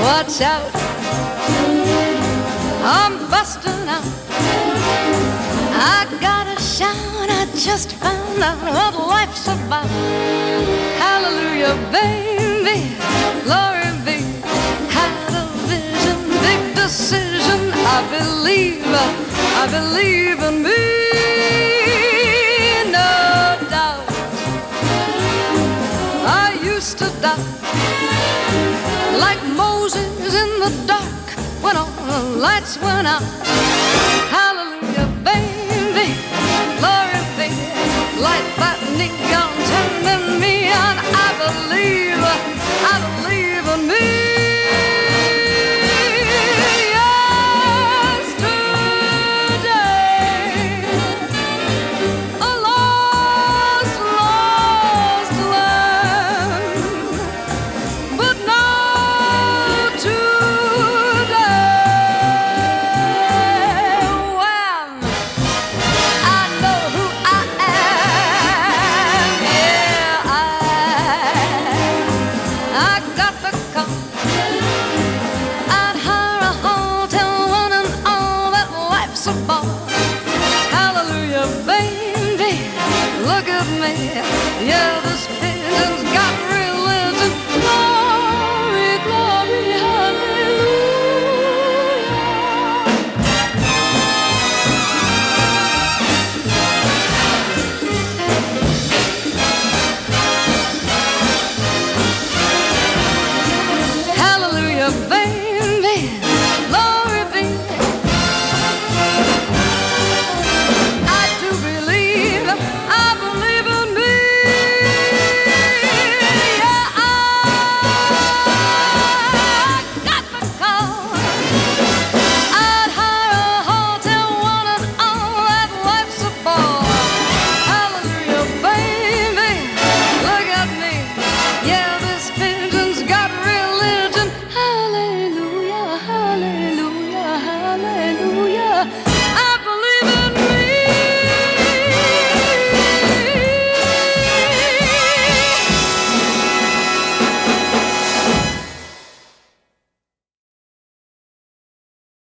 watch out, I'm busting out. I gotta shout, I just found out what life's about. Hallelujah, baby, glory be. Had a vision, big decision. I believe in me. No doubt, I used to doubt, like Moses in the dark when all the lights went out. Hallelujah, baby, glory be. Light that neon turning me on. I believe in me. Hallelujah, baby, look at me. Yeah, this pigeon's